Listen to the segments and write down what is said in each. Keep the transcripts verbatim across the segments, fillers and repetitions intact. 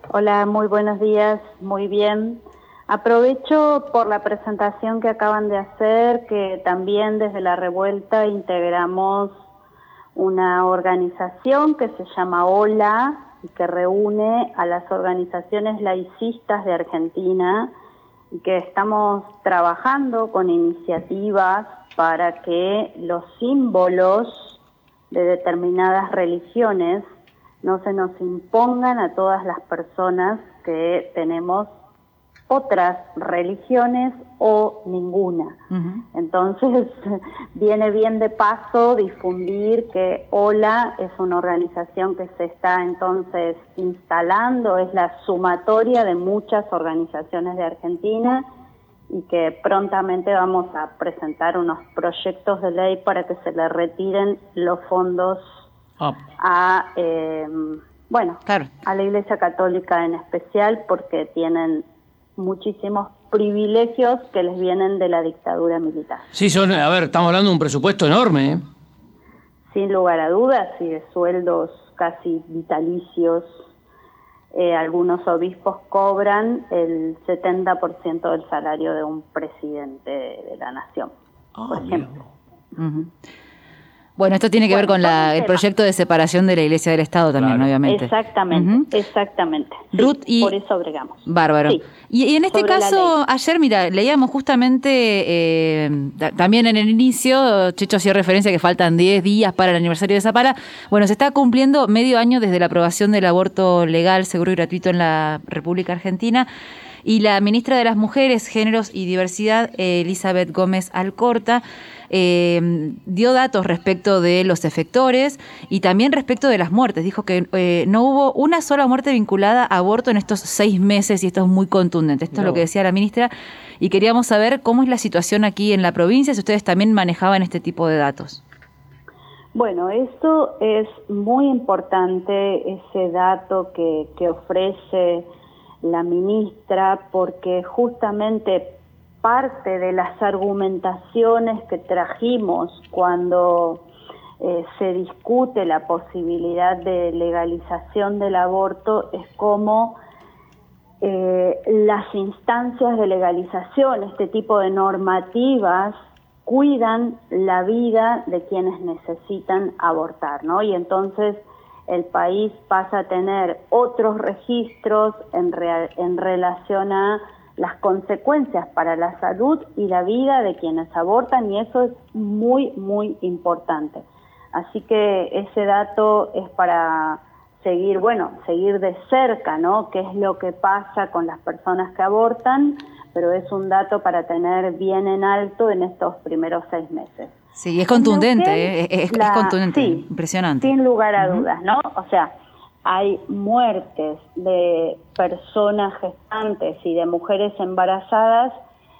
Hola, muy buenos días, muy bien. Aprovecho por la presentación que acaban de hacer, que también desde La Revuelta integramos una organización que se llama OLA y que reúne a las organizaciones laicistas de Argentina y que estamos trabajando con iniciativas para que los símbolos de determinadas religiones no se nos impongan a todas las personas que tenemos otras religiones o ninguna. Uh-huh. Entonces, viene bien de paso difundir que OLA es una organización que se está entonces instalando, es la sumatoria de muchas organizaciones de Argentina y que prontamente vamos a presentar unos proyectos de ley para que se le retiren los fondos Oh. a eh, bueno claro. a la Iglesia Católica en especial, porque tienen muchísimos privilegios que les vienen de la dictadura militar. Sí, son, a ver, estamos hablando de un presupuesto enorme, ¿eh? Sin lugar a dudas, y de sueldos casi vitalicios. Eh, algunos obispos cobran el setenta por ciento del salario de un presidente de la nación, oh, por ejemplo. Uh-huh. Bueno, esto tiene que bueno, ver con la, el proyecto de separación de la Iglesia del Estado también, claro. obviamente. Exactamente, uh-huh. exactamente. Sí, Ruth, y por eso bregamos. Bárbaro. Sí. Y, y en este Sobre caso, ayer, mira, leíamos justamente, eh, da, también en el inicio, Checho hacía referencia que faltan diez días para el aniversario de Zapala. Bueno, se está cumpliendo medio año desde la aprobación del aborto legal, seguro y gratuito en la República Argentina. Y la ministra de las Mujeres, Géneros y Diversidad, eh, Elizabeth Gómez Alcorta, eh, dio datos respecto de los efectores y también respecto de las muertes. Dijo que eh, no hubo una sola muerte vinculada a aborto en estos seis meses y esto es muy contundente. Esto no. es lo que decía la ministra y queríamos saber cómo es la situación aquí en la provincia, si ustedes también manejaban este tipo de datos. Bueno, esto es muy importante, ese dato que, que ofrece la ministra, porque justamente parte de las argumentaciones que trajimos cuando eh, se discute la posibilidad de legalización del aborto es cómo eh, las instancias de legalización, este tipo de normativas, cuidan la vida de quienes necesitan abortar, ¿no? Y entonces el país pasa a tener otros registros en, re, en relación a las consecuencias para la salud y la vida de quienes abortan, y eso es muy, muy importante. Así que ese dato es para seguir, bueno, seguir de cerca, ¿no? Qué es lo que pasa con las personas que abortan, pero es un dato para tener bien en alto en estos primeros seis meses. Sí, es contundente, eh, es, la, es contundente, sí, impresionante. Sin lugar a uh-huh. dudas, ¿no? O sea, hay muertes de personas gestantes y de mujeres embarazadas,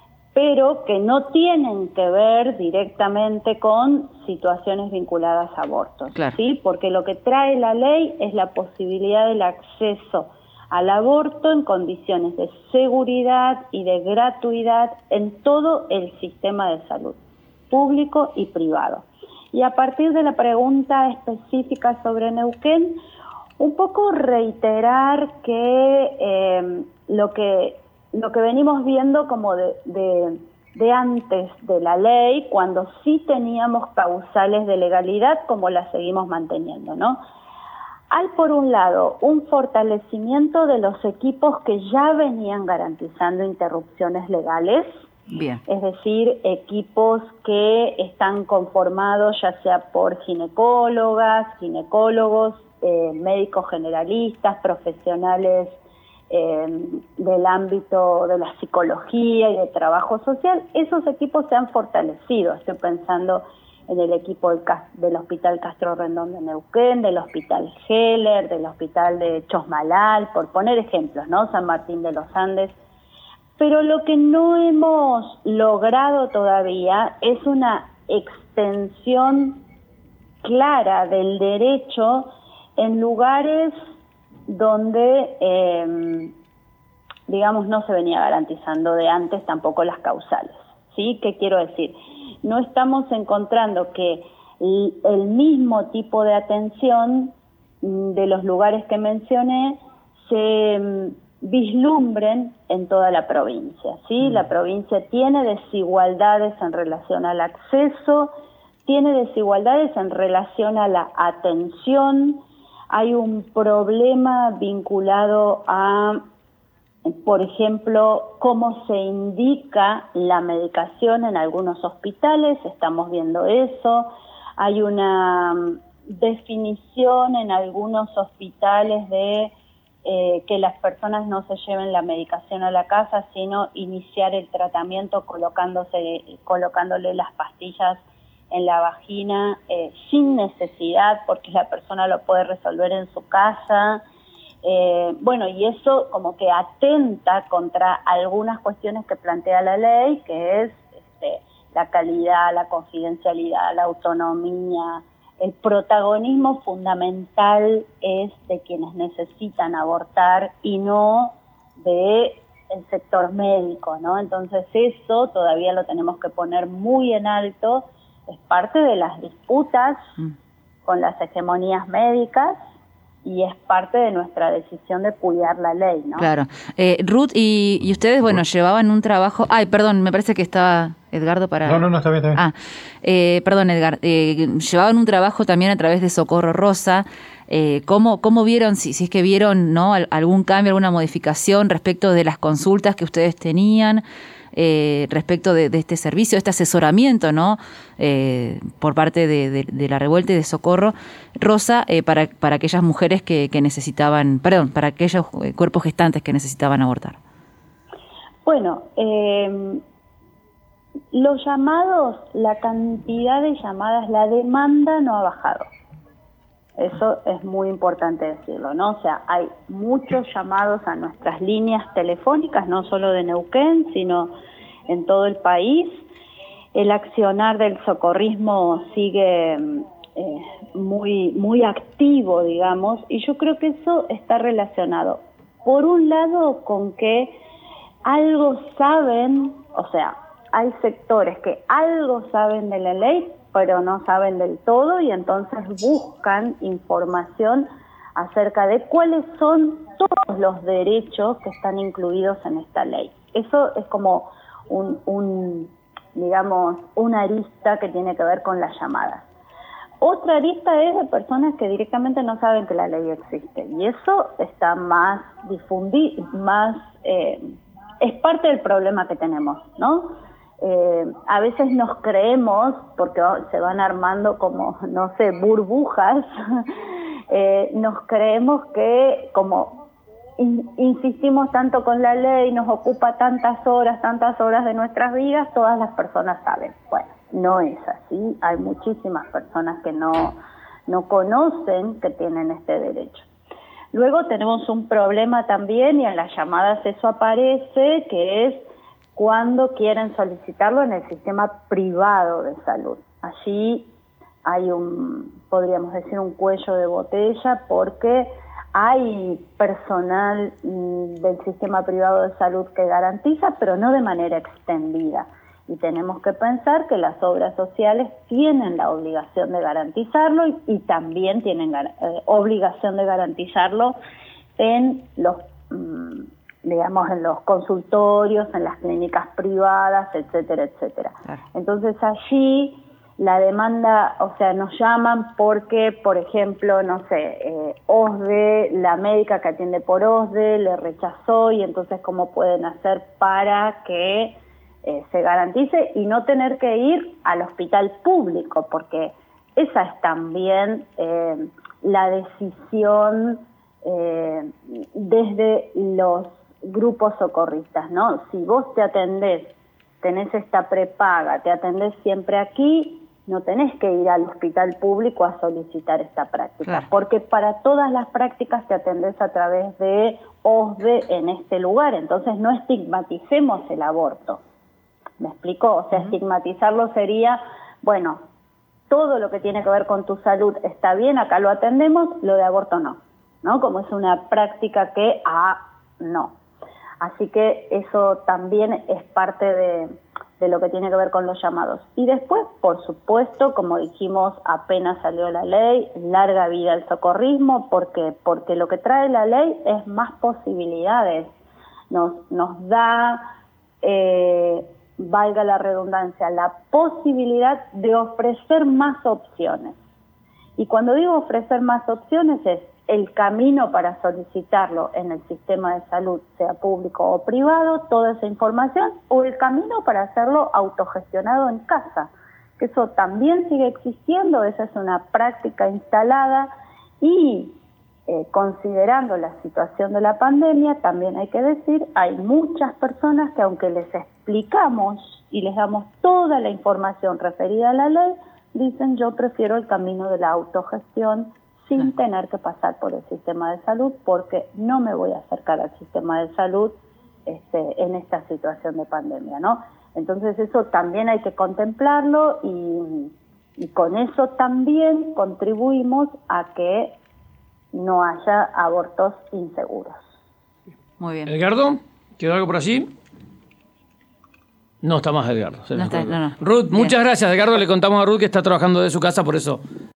pero que no tienen que ver directamente con situaciones vinculadas a abortos, claro. ¿sí? Porque lo que trae la ley es la posibilidad del acceso al aborto en condiciones de seguridad y de gratuidad en todo el sistema de salud, público y privado. Y a partir de la pregunta específica sobre Neuquén, un poco reiterar que eh, lo que lo que venimos viendo como de, de, de antes de la ley, cuando sí teníamos causales de legalidad, como las seguimos manteniendo, ¿no? Hay, por un lado, un fortalecimiento de los equipos que ya venían garantizando interrupciones legales. Bien. Es decir, equipos que están conformados ya sea por ginecólogas, ginecólogos, eh, médicos generalistas, profesionales eh, del ámbito de la psicología y de trabajo social. Esos equipos se han fortalecido. Estoy pensando en el equipo del, del Hospital Castro Rendón de Neuquén, del Hospital Heller, del Hospital de Chosmalal, por poner ejemplos, ¿no? San Martín de los Andes. Pero lo que no hemos logrado todavía es una extensión clara del derecho en lugares donde, eh, digamos, no se venía garantizando de antes tampoco las causales, ¿sí? ¿Qué quiero decir? No estamos encontrando que el mismo tipo de atención de los lugares que mencioné se vislumbren en toda la provincia, ¿sí? La provincia tiene desigualdades en relación al acceso, tiene desigualdades en relación a la atención, hay un problema vinculado a, por ejemplo, cómo se indica la medicación en algunos hospitales, estamos viendo eso, hay una definición en algunos hospitales de eh, que las personas no se lleven la medicación a la casa, sino iniciar el tratamiento colocándose, colocándole las pastillas en la vagina eh, sin necesidad, porque la persona lo puede resolver en su casa. Eh, bueno, y eso como que atenta contra algunas cuestiones que plantea la ley, que es este, la calidad, la confidencialidad, la autonomía. El protagonismo fundamental es de quienes necesitan abortar y no de el sector médico, ¿no? Entonces eso todavía lo tenemos que poner muy en alto. Es parte de las disputas mm. con las hegemonías médicas y es parte de nuestra decisión de cuidar la ley, ¿no? Claro. Eh, Ruth, y, y ustedes, bueno, llevaban un trabajo... Ay, perdón, me parece que estaba Edgardo para... No, no, no, está bien, está bien. Ah, eh, perdón, Edgar. Eh, llevaban un trabajo también a través de Socorro Rosa. Eh, ¿cómo, ¿Cómo vieron, si, si es que vieron, ¿no?, algún cambio, alguna modificación respecto de las consultas que ustedes tenían? Eh, respecto de, de este servicio, este asesoramiento, ¿no?, eh, por parte de, de, de la Revuelta y de Socorro Rosa, eh, para, para aquellas mujeres que, que necesitaban, perdón, para aquellos cuerpos gestantes que necesitaban abortar. Bueno, eh, los llamados, la cantidad de llamadas, la demanda no ha bajado. Eso es muy importante decirlo, ¿no? O sea, hay muchos llamados a nuestras líneas telefónicas, no solo de Neuquén, sino en todo el país. El accionar del socorrismo sigue eh, muy, muy activo, digamos, y yo creo que eso está relacionado, por un lado, con que algo saben, o sea, hay sectores que algo saben de la ley, pero no saben del todo y entonces buscan información acerca de cuáles son todos los derechos que están incluidos en esta ley. Eso es como un, un digamos, una arista que tiene que ver con las llamadas. Otra arista es de personas que directamente no saben que la ley existe y eso está más difundido, más eh, es parte del problema que tenemos, ¿no? Eh, a veces nos creemos, porque se van armando como, no sé, burbujas, eh, nos creemos que como in, insistimos tanto con la ley, nos ocupa tantas horas, tantas horas de nuestras vidas, todas las personas saben. Bueno, no es así, hay muchísimas personas que no, no conocen que tienen este derecho. Luego tenemos un problema también, y en las llamadas eso aparece, que es cuando quieren solicitarlo en el sistema privado de salud. Allí hay un, podríamos decir, un cuello de botella porque hay personal del sistema privado de salud que garantiza, pero no de manera extendida. Y tenemos que pensar que las obras sociales tienen la obligación de garantizarlo y, y también tienen eh, obligación de garantizarlo en los... Mmm, digamos, en los consultorios, en las clínicas privadas, etcétera, etcétera. Claro. Entonces allí la demanda, o sea, nos llaman porque, por ejemplo, no sé, eh, OSDE, la médica que atiende por OSDE le rechazó y entonces cómo pueden hacer para que eh, se garantice y no tener que ir al hospital público, porque esa es también eh, la decisión eh, desde los grupos socorristas, ¿no? Si vos te atendés, tenés esta prepaga, te atendés siempre aquí, no tenés que ir al hospital público a solicitar esta práctica, claro, porque para todas las prácticas te atendés a través de OSDE en este lugar, entonces no estigmaticemos el aborto. ¿Me explico? O sea, uh-huh. estigmatizarlo sería, bueno, todo lo que tiene que ver con tu salud está bien, acá lo atendemos, lo de aborto no, ¿no? Como es una práctica que, ah, no. Así que eso también es parte de, de lo que tiene que ver con los llamados. Y después, por supuesto, como dijimos, apenas salió la ley, larga vida al socorrismo, porque porque lo que trae la ley es más posibilidades, nos, nos da, eh, valga la redundancia, la posibilidad de ofrecer más opciones. Y cuando digo ofrecer más opciones es el camino para solicitarlo en el sistema de salud, sea público o privado, toda esa información, o el camino para hacerlo autogestionado en casa, que eso también sigue existiendo, esa es una práctica instalada y eh, considerando la situación de la pandemia, también hay que decir, hay muchas personas que aunque les explicamos y les damos toda la información referida a la ley, dicen yo prefiero el camino de la autogestión sin tener que pasar por el sistema de salud, porque no me voy a acercar al sistema de salud este, en esta situación de pandemia, ¿no? Entonces eso también hay que contemplarlo y, y con eso también contribuimos a que no haya abortos inseguros. Muy bien. Edgardo, ¿quedó algo por allí? No está más Edgardo. No está, no, no. Ruth, bien. Muchas gracias, Edgardo. Le contamos a Ruth que está trabajando de su casa, por eso